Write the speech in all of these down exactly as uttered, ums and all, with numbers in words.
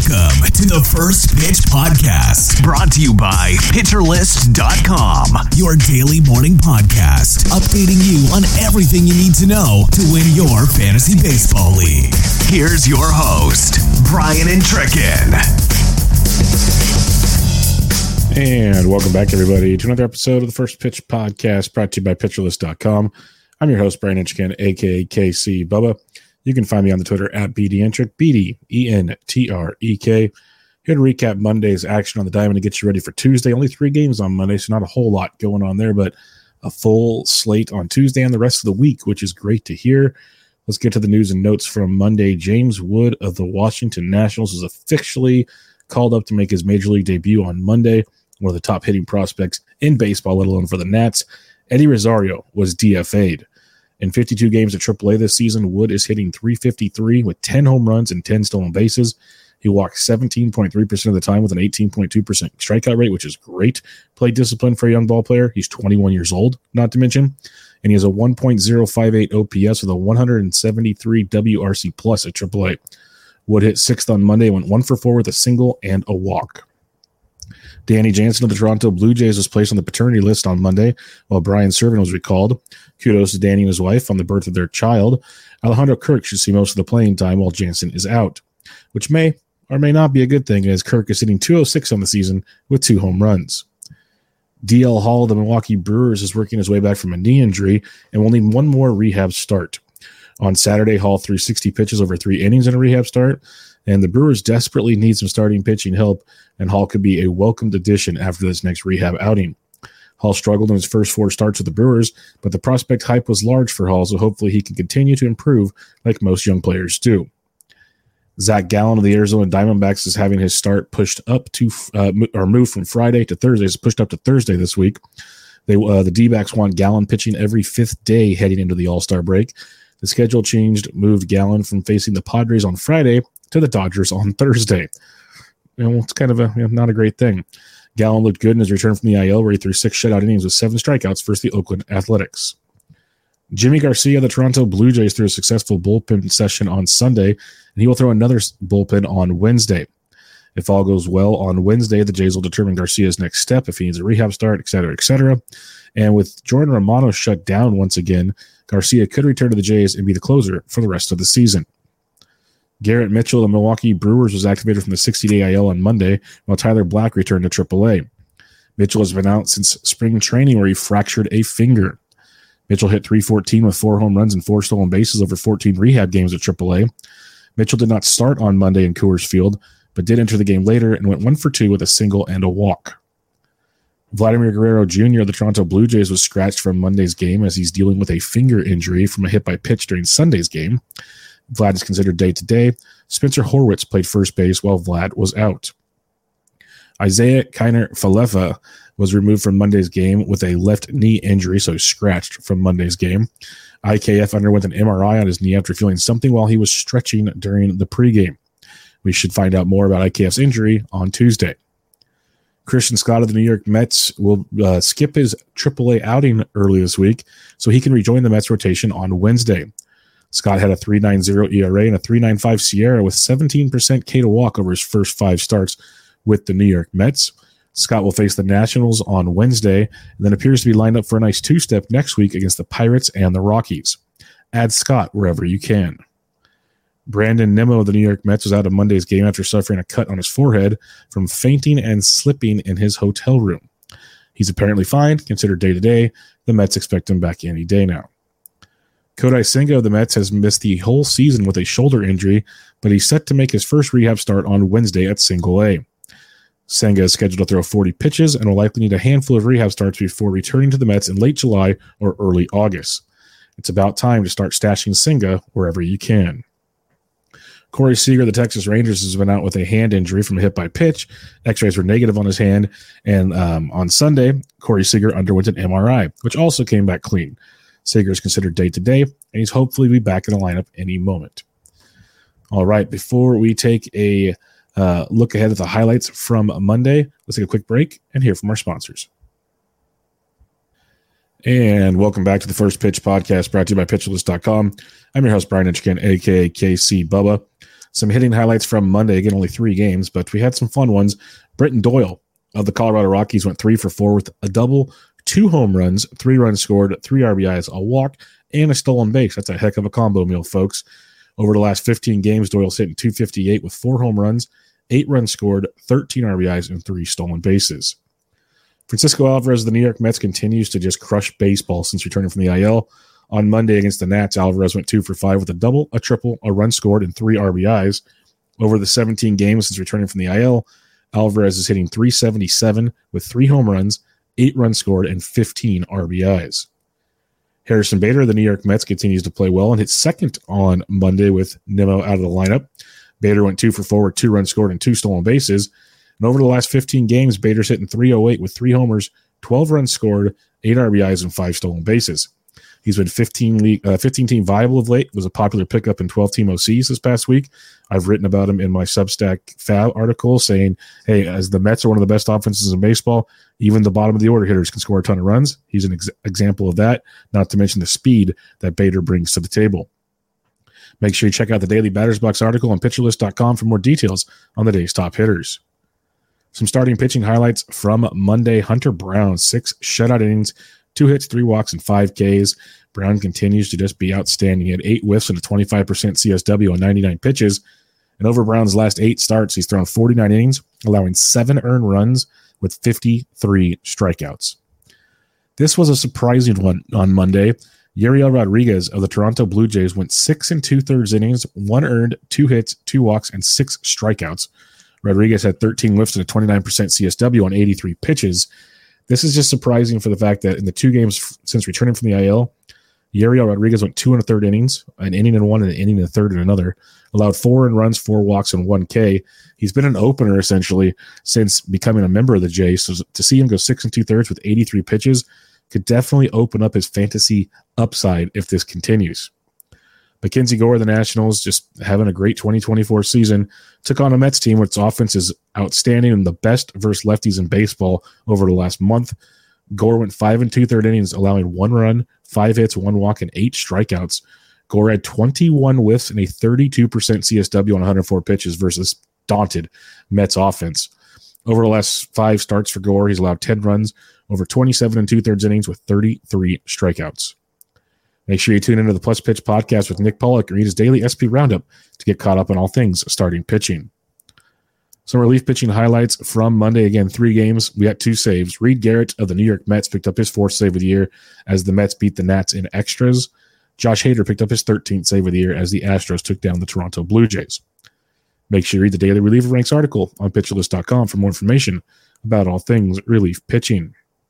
Welcome to the First Pitch Podcast, brought to you by Pitcher List dot com, your daily morning podcast, updating you on everything you need to know to win your fantasy baseball league. Here's your host, Brian Entrekin. And welcome back, everybody, to another episode of the First Pitch Podcast, brought to you by Pitcher List dot com. I'm your host, Brian Entrekin, a k a. K C Bubba. You can find me on the Twitter at B D Entrek, B D E N T R E K. Here to recap Monday's action on the diamond and get you ready for Tuesday. Only three games on Monday, so not a whole lot going on there, but a full slate on Tuesday and the rest of the week, which is great to hear. Let's get to the news and notes from Monday. James Wood of the Washington Nationals is officially called up to make his Major League debut on Monday, one of the top hitting prospects in baseball, let alone for the Nats. Eddie Rosario was D F A'd. In fifty-two games at triple A this season, Wood is hitting three fifty-three with ten home runs and ten stolen bases. He walks seventeen point three percent of the time with an eighteen point two percent strikeout rate, which is great play discipline for a young ball player. He's twenty-one years old, not to mention. And he has a one point oh five eight O P S with a one seventy-three W R C plus at triple A. Wood hit sixth on Monday, went one for four with a single and a walk. Danny Jansen of the Toronto Blue Jays was placed on the paternity list on Monday, while Brian Serven was recalled. Kudos to Danny and his wife on the birth of their child. Alejandro Kirk should see most of the playing time while Jansen is out, which may or may not be a good thing, as Kirk is hitting two oh six on the season with two home runs. D L Hall of the Milwaukee Brewers is working his way back from a knee injury and will need one more rehab start. On Saturday, Hall threw sixty pitches over three innings in a rehab start, and the Brewers desperately need some starting pitching help, and Hall could be a welcomed addition after this next rehab outing. Hall struggled in his first four starts with the Brewers, but the prospect hype was large for Hall, so hopefully he can continue to improve like most young players do. Zach Gallen of the Arizona Diamondbacks is having his start pushed up to, uh, or moved from Friday to Thursday. It's pushed up to Thursday this week. They uh, the D-backs want Gallen pitching every fifth day heading into the All-Star break. The schedule changed, moved Gallen from facing the Padres on Friday to the Dodgers on Thursday. You know, it's kind of a you know, not a great thing. Gallen looked good in his return from the I L, where he threw six shutout innings with seven strikeouts versus the Oakland Athletics. Jimmy Garcia of the Toronto Blue Jays threw a successful bullpen session on Sunday, and he will throw another bullpen on Wednesday. If all goes well on Wednesday, the Jays will determine Garcia's next step, if he needs a rehab start, et cetera, et cetera. And with Jordan Romano shut down once again, Garcia could return to the Jays and be the closer for the rest of the season. Garrett Mitchell of the Milwaukee Brewers was activated from the sixty-day I L on Monday, while Tyler Black returned to triple A. Mitchell has been out since spring training, where he fractured a finger. Mitchell hit three fourteen with four home runs and four stolen bases over fourteen rehab games at triple A. Mitchell did not start on Monday in Coors Field, but did enter the game later and went one for two with a single and a walk. Vladimir Guerrero Junior of the Toronto Blue Jays was scratched from Monday's game as he's dealing with a finger injury from a hit by pitch during Sunday's game. Vlad is considered day-to-day. Spencer Horwitz played first base while Vlad was out. Isaiah Kiner-Falefa was removed from Monday's game with a left knee injury, so he's scratched from Monday's game. I K F underwent an M R I on his knee after feeling something while he was stretching during the pregame. We should find out more about I K F's injury on Tuesday. Christian Scott of the New York Mets will uh, skip his triple A outing early this week so he can rejoin the Mets rotation on Wednesday. Scott had a three point nine oh E R A and a three point nine five Sierra with seventeen percent K to walk over his first five starts with the New York Mets. Scott will face the Nationals on Wednesday and then appears to be lined up for a nice two-step next week against the Pirates and the Rockies. Add Scott wherever you can. Brandon Nimmo of the New York Mets was out of Monday's game after suffering a cut on his forehead from fainting and slipping in his hotel room. He's apparently fine, considered day-to-day. The Mets expect him back any day now. Kodai Senga of the Mets has missed the whole season with a shoulder injury, but he's set to make his first rehab start on Wednesday at Single A. Senga is scheduled to throw forty pitches and will likely need a handful of rehab starts before returning to the Mets in late July or early August. It's about time to start stashing Senga wherever you can. Corey Seager of the Texas Rangers has been out with a hand injury from a hit by pitch. X-rays were negative on his hand, and um, on Sunday, Corey Seager underwent an M R I, which also came back clean. Seager is considered day-to-day, and he's hopefully be back in the lineup any moment. All right, before we take a uh, look ahead at the highlights from Monday, let's take a quick break and hear from our sponsors. And welcome back to the First Pitch Podcast, brought to you by Pitcher List dot com. I'm your host, Brian Entrekin, a k a. K C Bubba. Some hitting highlights from Monday. Again, only three games, but we had some fun ones. Britton Doyle of the Colorado Rockies went three for four with a double, two home runs, three runs scored, three R B Is, a walk, and a stolen base. That's a heck of a combo meal, folks. Over the last fifteen games, Doyle's hitting two fifty-eight with four home runs, eight runs scored, thirteen R B Is, and three stolen bases. Francisco Alvarez of the New York Mets continues to just crush baseball since returning from the I L. On Monday against the Nats, Alvarez went two for five with a double, a triple, a run scored, and three R B Is. Over the seventeen games since returning from the I L, Alvarez is hitting three seventy-seven with three home runs, eight runs scored, and fifteen R B Is. Harrison Bader of the New York Mets continues to play well and hit second on Monday with Nimmo out of the lineup. Bader went two for four with two runs scored and two stolen bases. And over the last fifteen games, Bader's hitting three oh eight with three homers, twelve runs scored, eight R B Is, and five stolen bases. He's been fifteen league, uh, fifteen team viable of late, was a popular pickup in twelve team O Cs this past week. I've written about him in my Substack Fab article saying, hey, as the Mets are one of the best offenses in baseball, even the bottom of the order hitters can score a ton of runs. He's an ex- example of that, not to mention the speed that Bader brings to the table. Make sure you check out the Daily Batters Box article on pitcher list dot com for more details on the day's top hitters. Some starting pitching highlights from Monday. Hunter Brown, six shutout innings, two hits, three walks, and five Ks. Brown continues to just be outstanding. He had eight whiffs and a twenty-five percent C S W on ninety-nine pitches. And over Brown's last eight starts, he's thrown forty-nine innings, allowing seven earned runs with fifty-three strikeouts. This was a surprising one on Monday. Yariel Rodriguez of the Toronto Blue Jays went six and two-thirds innings, one earned, two hits, two walks, and six strikeouts. Rodriguez had thirteen whiffs and a twenty-nine percent C S W on eighty-three pitches. This is just surprising for the fact that in the two games f- since returning from the I L, Yariel Rodriguez went two and a third innings, an inning and one, and an inning and a third and another, allowed four earned runs, four walks, and one K. He's been an opener essentially since becoming a member of the Jays. So to see him go six and two thirds with eighty-three pitches could definitely open up his fantasy upside if this continues. Mackenzie Gore of the Nationals, just having a great twenty twenty-four season, took on a Mets team which offense is outstanding and the best versus lefties in baseball over the last month. Gore went five and two-third innings, allowing one run, five hits, one walk, and eight strikeouts. Gore had twenty-one whiffs and a thirty-two percent C S W on one hundred four pitches versus daunted Mets offense. Over the last five starts for Gore, he's allowed ten runs, over twenty-seven and two-thirds innings with thirty-three strikeouts. Make sure you tune into the Plus Pitch podcast with Nick Pollock and read his daily S P Roundup to get caught up on all things starting pitching. Some relief pitching highlights from Monday. Again, three games. We had two saves. Reed Garrett of the New York Mets picked up his fourth save of the year as the Mets beat the Nats in extras. Josh Hader picked up his thirteenth save of the year as the Astros took down the Toronto Blue Jays. Make sure you read the Daily Reliever Ranks article on pitcher list dot com for more information about all things relief pitching.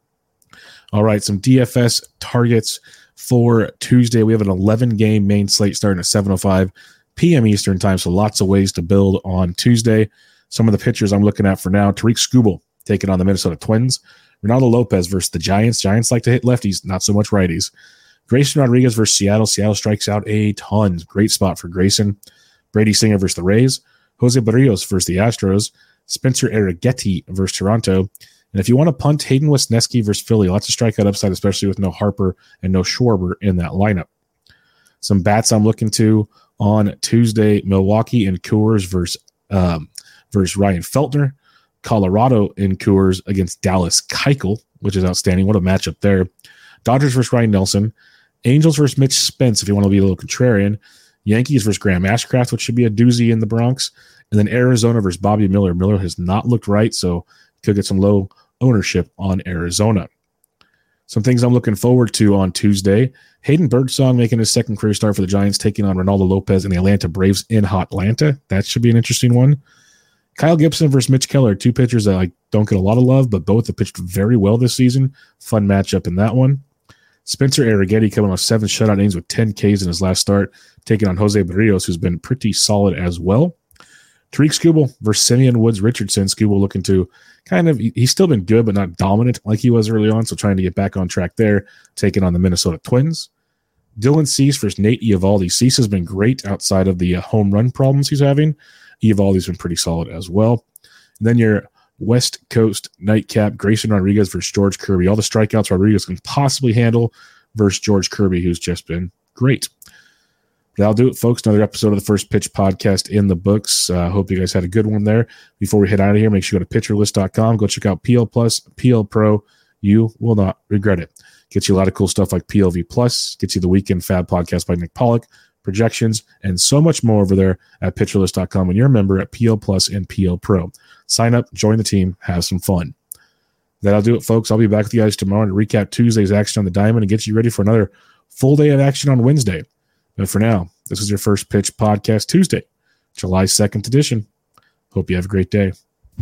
All right, some D F S targets for Tuesday. We have an eleven-game main slate starting at seven oh five p.m. Eastern time, so lots of ways to build on Tuesday. Some of the pitchers I'm looking at for now: Tariq Skubal taking on the Minnesota Twins. Ronaldo Lopez versus the Giants. Giants like to hit lefties, not so much righties. Grayson Rodriguez versus Seattle. Seattle strikes out a ton. Great spot for Grayson. Brady Singer versus the Rays. Jose Barrios versus the Astros. Spencer Arrighetti versus Toronto. And if you want to punt, Hayden Wesneski versus Philly. Lots of strikeout upside, especially with no Harper and no Schwarber in that lineup. Some bats I'm looking to on Tuesday: Milwaukee and Coors versus um, versus Ryan Feltner. Colorado in Coors against Dallas Keuchel, which is outstanding. What a matchup there. Dodgers versus Ryan Nelson. Angels versus Mitch Spence, if you want to be a little contrarian. Yankees versus Graham Ashcraft, which should be a doozy in the Bronx. And then Arizona versus Bobby Miller. Miller has not looked right, so could get some low ownership on Arizona. Some things I'm looking forward to on Tuesday: Hayden Birdsong making his second career start for the Giants, taking on Ronaldo Lopez and the Atlanta Braves in Hotlanta. That should be an interesting one. Kyle Gibson versus Mitch Keller, two pitchers that I don't get a lot of love, but both have pitched very well this season. Fun matchup in that one. Spencer Arrighetti coming off seven shutout innings with ten Ks in his last start, taking on Jose Barrios, who's been pretty solid as well. Tariq Skubal versus Simeon Woods Richardson. Skubal looking to kind of, he's still been good, but not dominant like he was early on, so trying to get back on track there, taking on the Minnesota Twins. Dylan Cease versus Nate Eovaldi. Cease has been great outside of the uh, home run problems he's having. Eovaldi's been pretty solid as well. And then your West Coast nightcap: Grayson Rodriguez versus George Kirby. All the strikeouts Rodriguez can possibly handle versus George Kirby, who's just been great. That'll do it, folks. Another episode of the First Pitch Podcast in the books. I uh, hope you guys had a good one there. Before we head out of here, make sure you go to pitcher list dot com. Go check out P L Plus, P L Pro. You will not regret it. Gets you a lot of cool stuff like P L V Plus. Gets you the Weekend Fab podcast by Nick Pollock, projections, and so much more over there at pitcher list dot com. When you're a member at P L Plus and P L Pro, sign up, join the team, have some fun. That'll do it, folks. I'll be back with you guys tomorrow to recap Tuesday's action on the diamond and get you ready for another full day of action on Wednesday. But for now, this is your First Pitch Podcast Tuesday, July second edition. Hope you have a great day.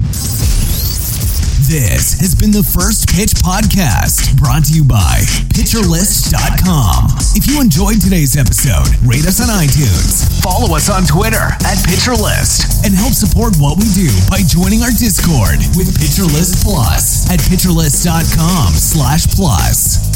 This has been the First Pitch Podcast, brought to you by pitcher list dot com. If you enjoyed today's episode, rate us on iTunes, follow us on Twitter at PitcherList, and help support what we do by joining our Discord with PitcherList Plus at pitcher list dot com slash plus.